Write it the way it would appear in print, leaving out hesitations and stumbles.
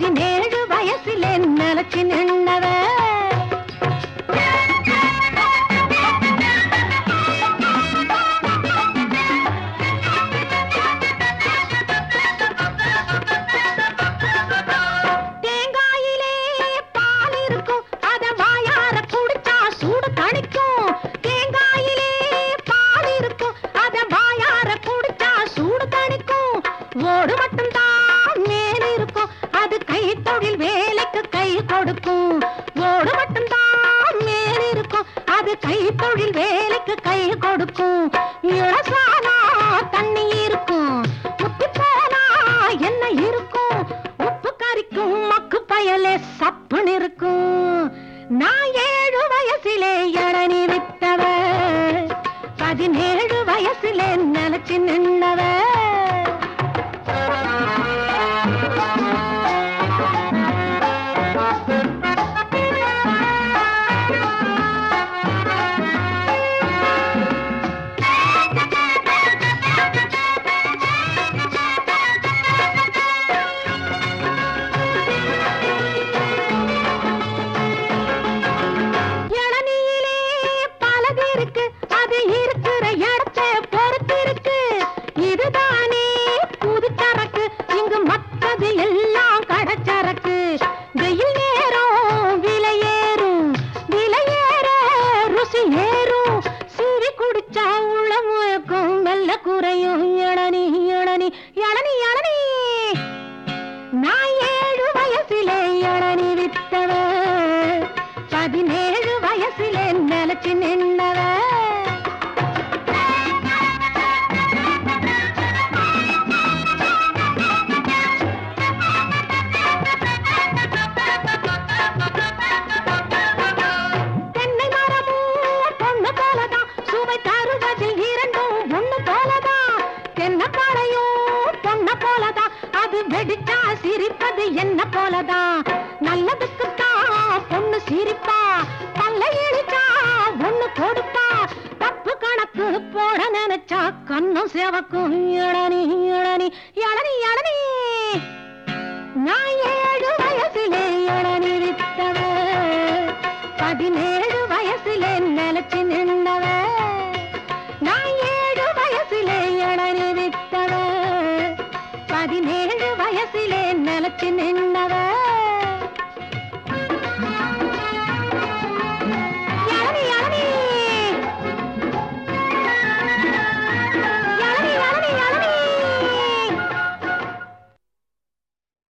17 வயசிலே நிலச்சி நின்னவ. தேங்காயிலே பால் இருக்கும், அத வாயார குடிச்சா சூடு தணிக்கும். தேங்காயிலே பால் இருக்கும், அத வாயார குடிச்சா சூடு தணிக்கும். ஓடு மட்டும்தான் மேல் இருக்கும், அது கை தொழில் வேலைக்கு கை கொடுக்கும். ஓடு மட்டும்தான் மேல் இருக்கும், அது கை தொழில் வேலைக்கு கை கொடுக்கும். இளசானா தண்ணி இருக்கும், முத்தி போனா என்ன இருக்கும்? உப்பு கறிக்கும் மக்கு பயலே சப்புன்னு இருக்கும். நான் 7 வயசிலே இளநீ வித்தவ, 17 வயசிலே நிலச்சி நின்னவ. குறையும் இளநீ இளநீ இளநீ இளநீ. நான் 7 வயசிலே இளநீ வித்தவ, 17 வயசிலே நிலச்சி நின்னவ. தென்னை மரமும் பொண்ணு போலதான், சுவை தருவதில் இரண்டும் ஒண்ணு போலதான். தென்னப்பாளையும் பொண்ண போலதான், அது வெடிச்சா சிரிப்பது என்ன போலதான். நல்லதுக்குத்தான் பொண்ணு சிரிப்பா, பல்ல இழிச்சா ஒண்ணு கொடுப்பா. தப்பு கணக்கு போட நினைச்சா கண்ணும் சேவக்கும். இளநீ இளநீ இளநீ இளநீ. நான் 7 வயசிலே இளநீ வித்தவ, 17 வயசிலே நிலச்சி நின்னவ. நான் 7 வயசிலே இளநீ வித்தவ, 17 வயசிலே நிலச்சி நின்ன